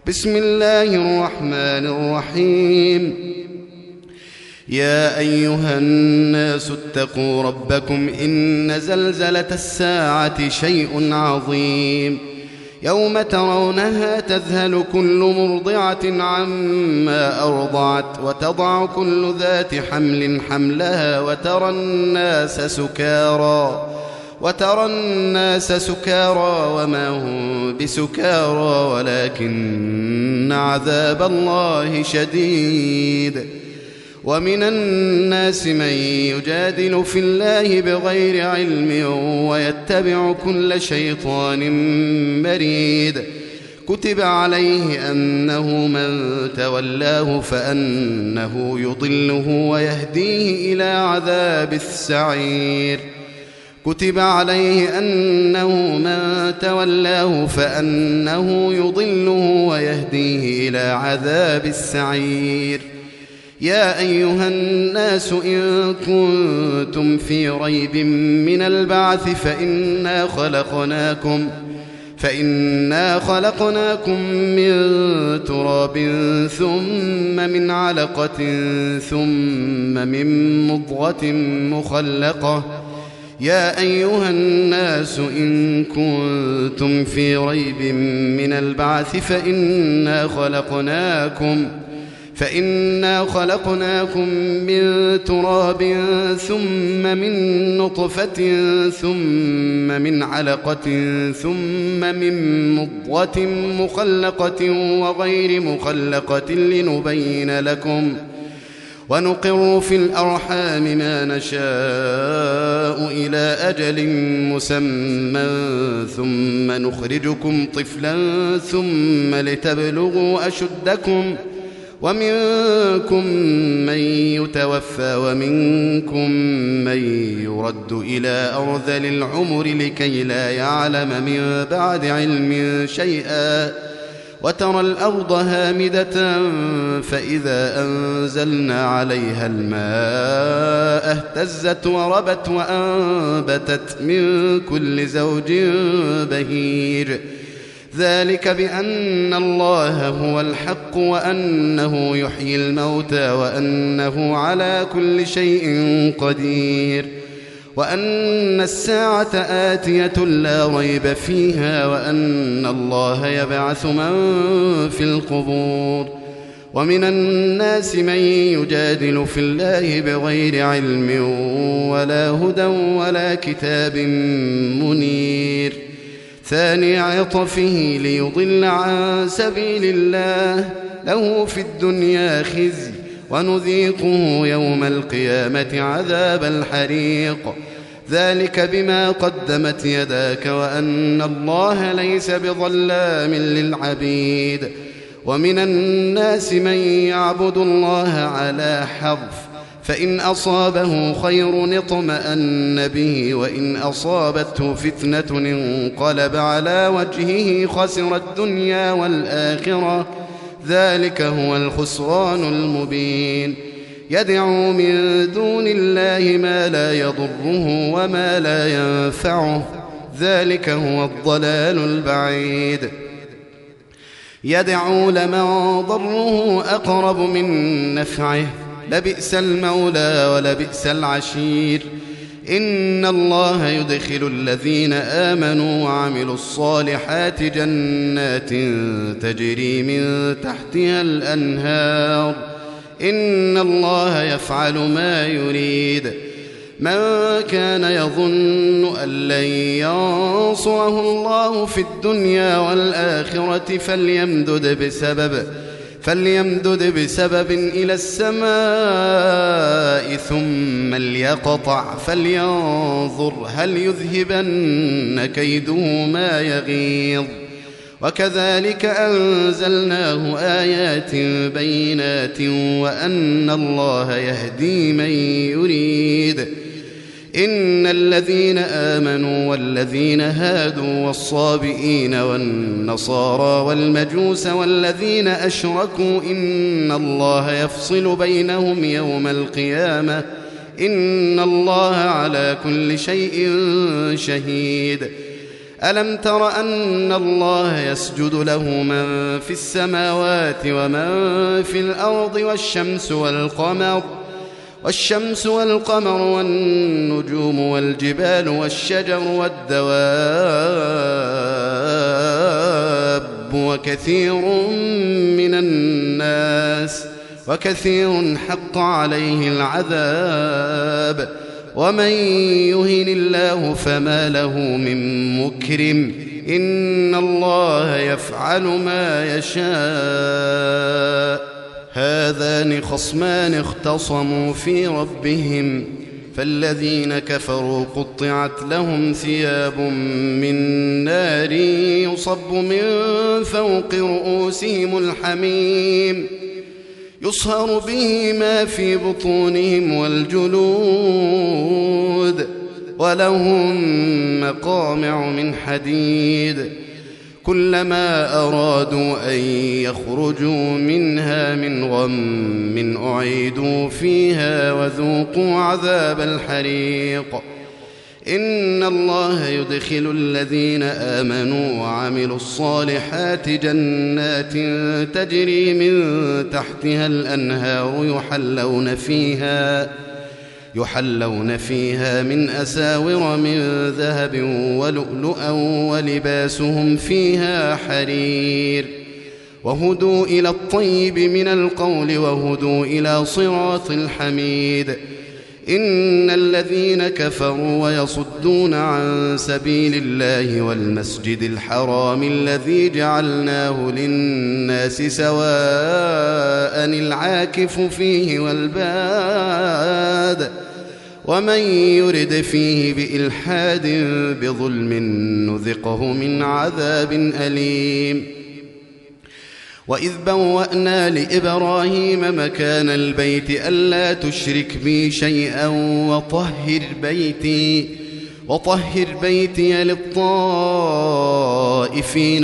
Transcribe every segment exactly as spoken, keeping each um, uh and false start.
بسم الله الرحمن الرحيم. يا أيها الناس اتقوا ربكم إن زلزلة الساعة شيء عظيم يوم ترونها تذهل كل مرضعة عما أرضعت وتضع كل ذات حمل حملها وترى الناس سكارى وترى الناس سكارى وما هم بسكارى ولكن عذاب الله شديد. ومن الناس من يجادل في الله بغير علم ويتبع كل شيطان مريد. كتب عليه أنه من تولاه فأنه يضله ويهديه إلى عذاب السعير. كتب عليه أنه من تولاه فأنه يضله ويهديه إلى عذاب السعير. يا أيها الناس إن كنتم في ريب من البعث فإنا خلقناكم فإنا خلقناكم من تراب ثم من علقة ثم من مضغة مخلقة. يا أيها الناس إن كنتم في ريب من البعث فإنا خلقناكم فإنا خلقناكم من تراب ثم من نطفة ثم من علقة ثم من مضغة مخلقة وغير مخلقة لنبين لكم ونقر في الأرحام ما نشاء إلى أجل مسمى ثم نخرجكم طفلا ثم لتبلغوا أشدكم ومنكم من يتوفى ومنكم من يرد إلى أرذل العمر لكي لا يعلم من بعد علم شيئا. وترى الأرض هامدة فإذا أنزلنا عليها الماء اهتزت وربت وأنبتت من كل زوج بهيج. ذلك بأن الله هو الحق وأنه يحيي الموتى وأنه على كل شيء قدير وأن الساعة آتية لا ريب فيها وأن الله يبعث من في القبور. ومن الناس من يجادل في الله بغير علم ولا هدى ولا كتاب منير. ثاني عطفه ليضل عن سبيل الله له في الدنيا خزي ونذيقه يوم القيامة عذاب الحريق. ذلك بما قدمت يداك وأن الله ليس بظلام للعبيد. ومن الناس من يعبد الله على حرف فإن أصابه خير اطمأن به وإن أصابته فتنة انقلب على وجهه خسر الدنيا والآخرة. ذلك هو الخسران المبين. يدعو من دون الله ما لا يضره وما لا ينفعه. ذلك هو الضلال البعيد. يدعو لمن ضره أقرب من نفعه لبئس المولى ولبئس العشير. إن الله يدخل الذين آمنوا وعملوا الصالحات جنات تجري من تحتها الأنهار. إن الله يفعل ما يريد. من كان يظن أن لن ينصره الله في الدنيا والآخرة فليمدد بسبب فليمدد بسبب إلى السماء ثم ليقطع فلينظر هل يذهبن كيده ما يغيظ. وكذلك أنزلناه آيات بينات وأن الله يهدي من يريد. إن الذين آمنوا والذين هادوا والصابئين والنصارى والمجوس والذين أشركوا إن الله يفصل بينهم يوم القيامة إن الله على كل شيء شهيد. ألم تر أن الله يسجد له من في السماوات ومن في الأرض والشمس والقمر والشمس والقمر والنجوم والجبال والشجر والدواب وكثير من الناس وكثير حق عليه العذاب ومن يهن الله فما له من مكرم إن الله يفعل ما يشاء هذان خصمان اختصموا في ربهم فالذين كفروا قطعت لهم ثياب من نار يصب من فوق رؤوسهم الحميم يصهر به ما في بطونهم والجلود ولهم مقامع من حديد كلما أرادوا أن يخرجوا منها من غم أعيدوا فيها وذوقوا عذاب الحريق إن الله يدخل الذين آمنوا وعملوا الصالحات جنات تجري من تحتها الأنهار يحلون فيها يحلون فيها من أساور من ذهب ولؤلؤا ولباسهم فيها حرير وهدوا إلى الطيب من القول وهدوا إلى صراط الحميد إن الذين كفروا ويصدون عن سبيل الله والمسجد الحرام الذي جعلناه للناس سواء العاكف فيه والباد ومن يرد فيه بإلحاد بظلم نذقه من عذاب أليم وإذ بوأنا لإبراهيم مكان البيت ألا تشرك بي شيئا وطهر بيتي وطهر بيتي للطائفين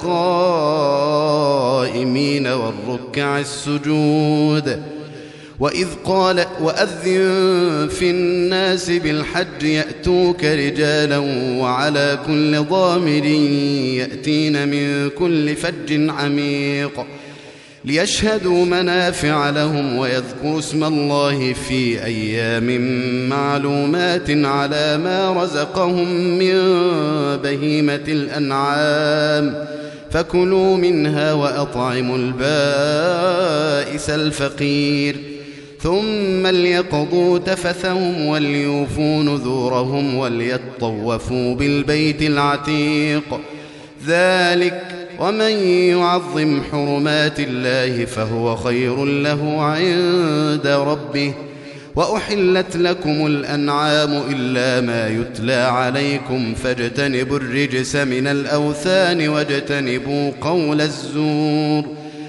والقائمين والركع السجود وإذ قال وأذن في الناس بالحج يأتوك رجالا وعلى كل ضامر يأتين من كل فج عميق ليشهدوا منافع لهم ويذكروا اسم الله في أيام معلومات على ما رزقهم من بهيمة الأنعام فكلوا منها وأطعموا البائس الفقير ثم ليقضوا تفثهم وليوفوا نذورهم وليطوفوا بالبيت العتيق ذلك ومن يعظم حرمات الله فهو خير له عند ربه وأحلت لكم الأنعام إلا ما يتلى عليكم فاجتنبوا الرجس من الأوثان واجتنبوا قول الزور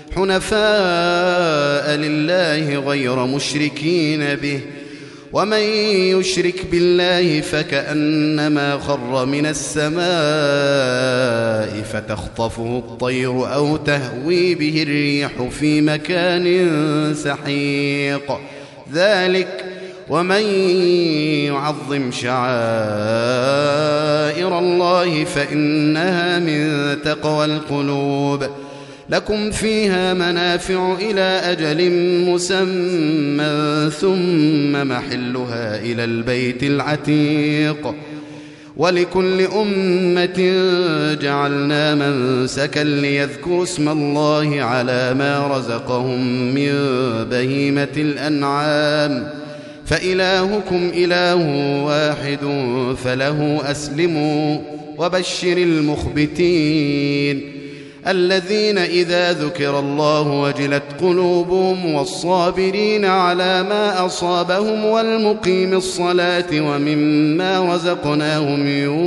حنفاء لله غير مشركين به ومن يشرك بالله فكأنما خر من السماء فتخطفه الطير أو تهوي به الريح في مكان سحيق ذلك ومن يعظم شعائر الله فإنها من تقوى القلوب لكم فيها منافع إلى أجل مسمى ثم محلها إلى البيت العتيق ولكل أمة جعلنا منسكا ليذكروا اسم الله على ما رزقهم من بهيمة الأنعام فإلهكم إله واحد فله أسلموا وبشر المخبتين الذين إذا ذكر الله وجلت قلوبهم والصابرين على ما أصابهم والمقيم الصلاة ومما رزقناهم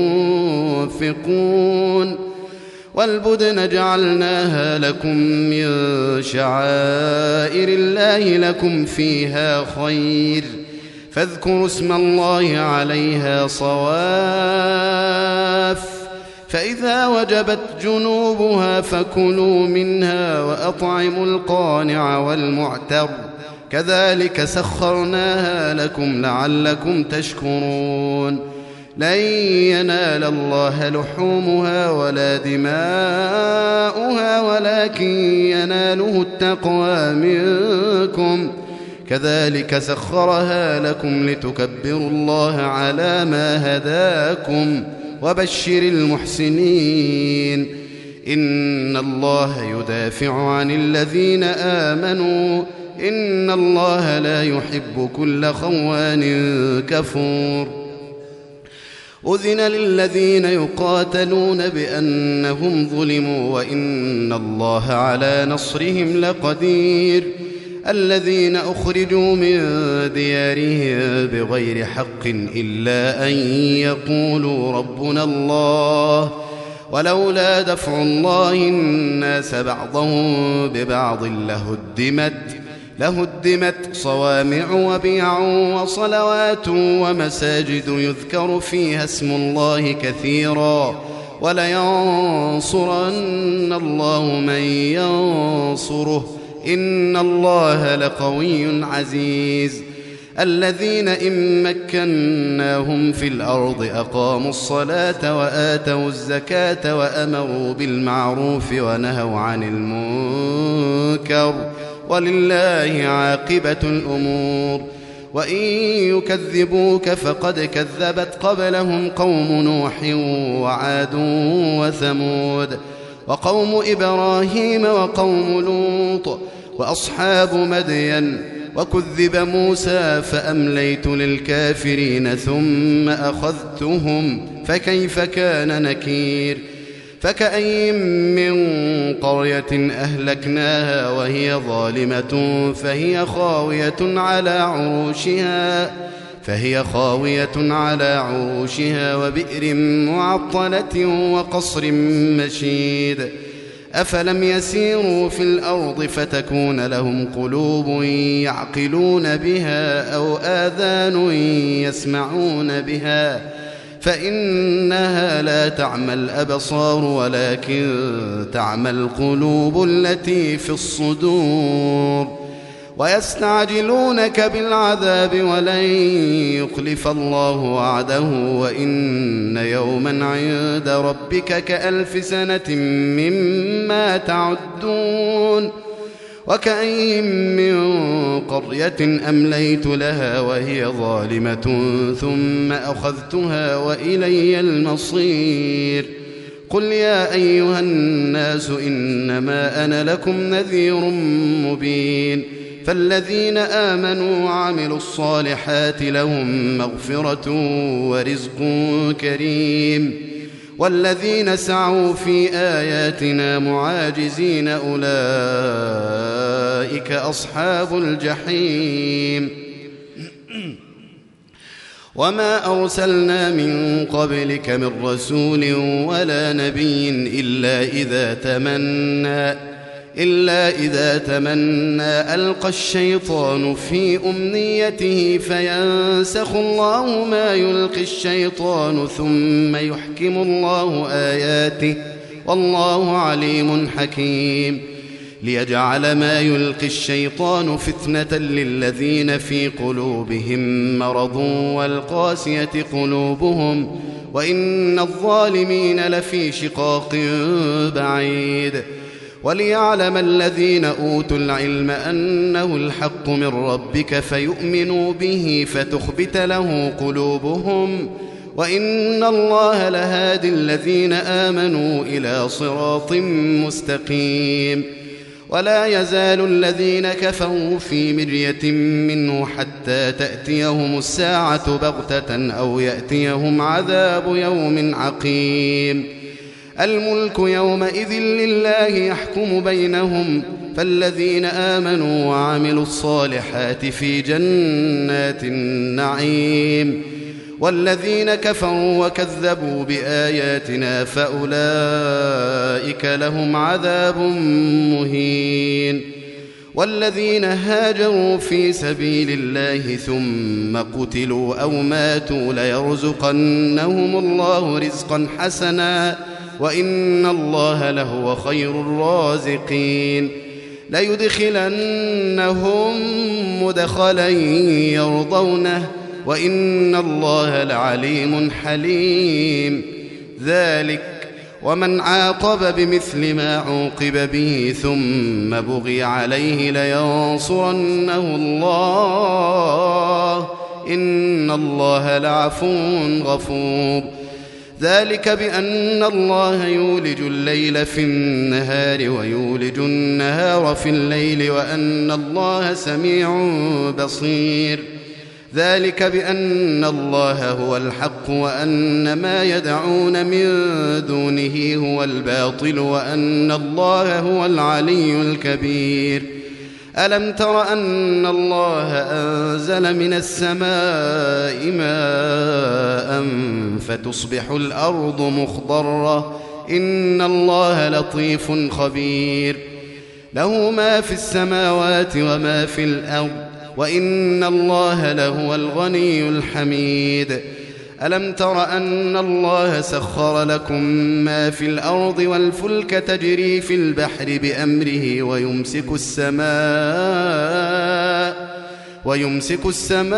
ينفقون والبدن جعلناها لكم من شعائر الله لكم فيها خير فاذكروا اسم الله عليها صواف فإذا وجبت جنوبها فكلوا منها وأطعموا القانع والمعتر كذلك سخرناها لكم لعلكم تشكرون لن ينال الله لحومها ولا دماؤها ولكن يناله التقوى منكم كذلك سخرها لكم لتكبروا الله على ما هداكم وبشر المحسنين إن الله يدافع عن الذين آمنوا إن الله لا يحب كل خوان كفور أذن للذين يقاتلون بأنهم ظلموا وإن الله على نصرهم لقدير الذين أخرجوا من ديارهم بغير حق إلا أن يقولوا ربنا الله ولولا دفع الله الناس بعضهم ببعض لهدمت لهدمت صوامع وبيع وصلوات ومساجد يذكر فيها اسم الله كثيرا ولينصرن الله من ينصره إن الله لقوي عزيز الذين إن مكناهم في الأرض أقاموا الصلاة وآتوا الزكاة وأمروا بالمعروف ونهوا عن المنكر ولله عاقبة الأمور وإن يكذبوك فقد كذبت قبلهم قوم نوح وعاد وثمود وقوم إبراهيم وقوم لوط وأصحاب مدين وكذب موسى فأمليت للكافرين ثم أخذتهم فكيف كان نكير فكأين من قرية أهلكناها وهي ظالمة فهي خاوية على عروشها فهي خاوية على عروشها وبئر معطلة وقصر مشيد أفلم يسيروا في الأرض فتكون لهم قلوب يعقلون بها أو آذان يسمعون بها فإنها لا تعمى الأبصار ولكن تعمى القلوب التي في الصدور ويستعجلونك بالعذاب ولن يخلف الله وعده وإن يوما عند ربك كألف سنة مما تعدون وكأين من قرية أمليت لها وهي ظالمة ثم أخذتها وإلي المصير قل يا أيها الناس إنما أنا لكم نذير مبين فالذين آمنوا وعملوا الصالحات لهم مغفرة ورزق كريم والذين سعوا في آياتنا معاجزين أولئك أصحاب الجحيم وما أرسلنا من قبلك من رسول ولا نبي إلا إذا تمنى إلا إذا تمنى ألقى الشيطان في أمنيته فينسخ الله ما يلقي الشيطان ثم يحكم الله آياته والله عليم حكيم ليجعل ما يلقي الشيطان فتنة للذين في قلوبهم مرض والقاسية قلوبهم وإن الظالمين لفي شقاق بعيد وليعلم الذين أوتوا العلم أنه الحق من ربك فيؤمنوا به فتخبت له قلوبهم وإن الله لهادي الذين آمنوا إلى صراط مستقيم ولا يزال الذين كفروا في مرية منه حتى تأتيهم الساعة بغتة أو يأتيهم عذاب يوم عقيم الملك يومئذ لله يحكم بينهم فالذين آمنوا وعملوا الصالحات في جنات النعيم والذين كفروا وكذبوا بآياتنا فأولئك لهم عذاب مهين والذين هاجروا في سبيل الله ثم قتلوا أو ماتوا ليرزقنهم الله رزقا حسنا وإن الله لهو خير الرازقين ليدخلنهم مدخلا يرضونه وإن الله لعليم حليم. ذلك ومن عاقب بمثل ما عوقب به ثم بغي عليه لينصرنه الله إن الله لعفو غفور. ذلك بأن الله يولج الليل في النهار ويولج النهار في الليل وأن الله سميع بصير. ذلك بأن الله هو الحق وأن ما يدعون من دونه هو الباطل وأن الله هو العلي الكبير. ألم تر أن الله أنزل من السماء ماء فتصبح الأرض مخضرة إن الله لطيف خبير. له ما في السماوات وما في الأرض وإن الله لهو الغني الحميد. ألم تر أن الله سخر لكم ما في الأرض والفلك تجري في البحر بأمره ويمسك السماء ويمسك السماء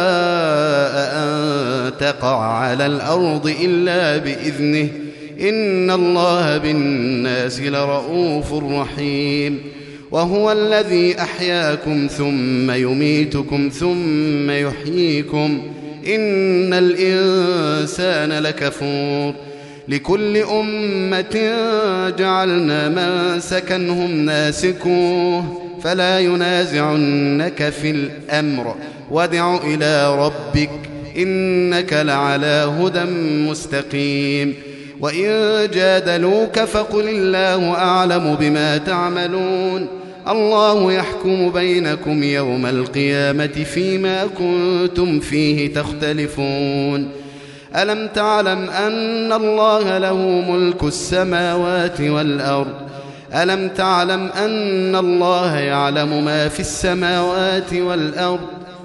أن تقع على الأرض إلا بإذنه إن الله بالناس لرؤوف رحيم. وهو الذي أحياكم ثم يميتكم ثم يحييكم إن الإنسان لكفور. لكل أمة جعلنا منسكا هم ناسكوه فلا ينازعنك في الأمر وادع إلى ربك إنك لعلى هدى مستقيم. وإن جادلوك فقل الله أعلم بما تعملون الله يحكم بينكم يوم القيامة فيما كنتم فيه تختلفون. ألم تعلم أن الله له ملك السماوات والأرض ألم تعلم أن الله يعلم ما في السماوات والأرض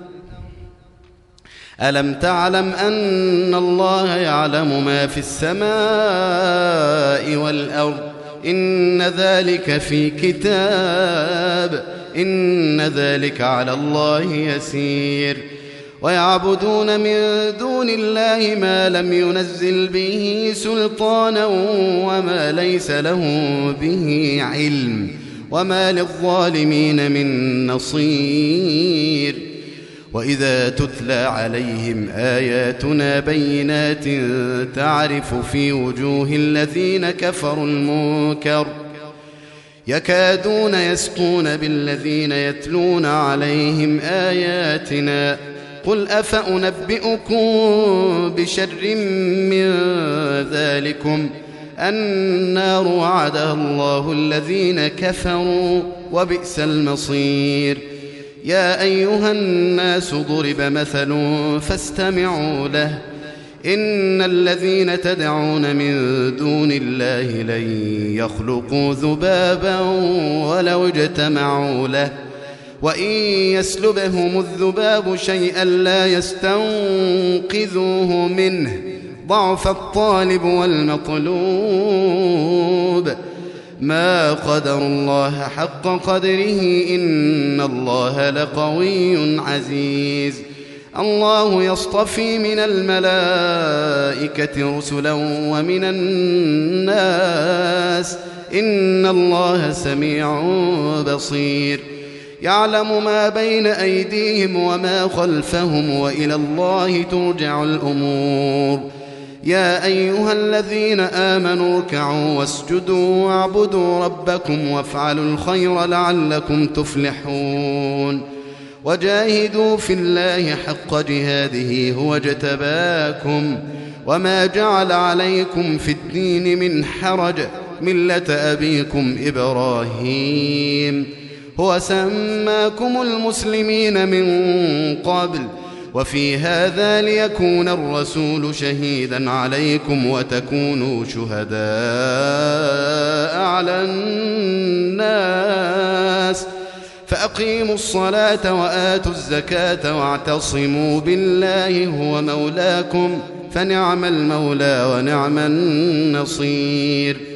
ألم تعلم أن الله يعلم ما في السماء والأرض إن ذلك في كتاب إن ذلك على الله يسير. ويعبدون من دون الله ما لم ينزل به سلطانا وما ليس له به علم وما للظالمين من نصير. وإذا تتلى عليهم آياتنا بينات تعرف في وجوه الذين كفروا المنكر يكادون يسقون بالذين يتلون عليهم آياتنا قل أفأنبئكم بشر من ذلكم النار وعدها الله الذين كفروا وبئس المصير. يا أيها الناس ضرب مثل فاستمعوا له إن الذين تدعون من دون الله لن يخلقوا ذبابا ولو اجتمعوا له وإن يسلبهم الذباب شيئا لا يستنقذوه منه ضعف الطالب والمطلوب. ما قدر الله حق قدره إن الله لقوي عزيز. الله يصطفي من الملائكة رسلا ومن الناس إن الله سميع بصير. يعلم ما بين أيديهم وما خلفهم وإلى الله ترجع الأمور. يا أيها الذين آمنوا اركعوا واسجدوا واعبدوا ربكم وافعلوا الخير لعلكم تفلحون. وجاهدوا في الله حق جهاده هو اجتباكم وما جعل عليكم في الدين من حرج ملة أبيكم إبراهيم هو سماكم المسلمين من قبل وفي هذا ليكون الرسول شهيدا عليكم وتكونوا شهداء على الناس فأقيموا الصلاة وآتوا الزكاة واعتصموا بالله هو مولاكم فنعم المولى ونعم النصير.